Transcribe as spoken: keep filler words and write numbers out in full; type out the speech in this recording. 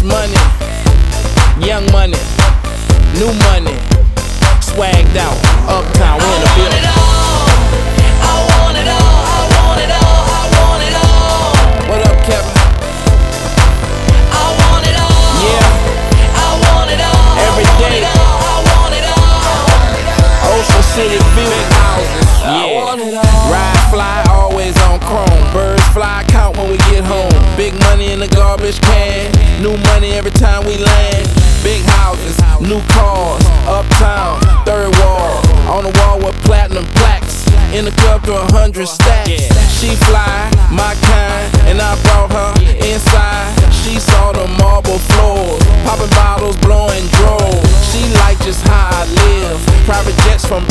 money, young money, new money, swagged out, uptown, we in the building. I want it all, I want it all, I want it all. What up, Kevin? I want it all. Yeah. I want it all. Every day. I want it all. Ocean City view, big houses. Yeah. I want it all. Ride, fly, always on chrome. Birds fly, count when we get home. Big money in the garbage can. New money every time we land. Big houses, new cars, uptown, third wall. On the wall with platinum plaques. In the club to a hundred stacks. She fly, my kind, and I brought her inside. She saw the marble floors, popping bottles, blowing dros. She like just how I live. Private jets from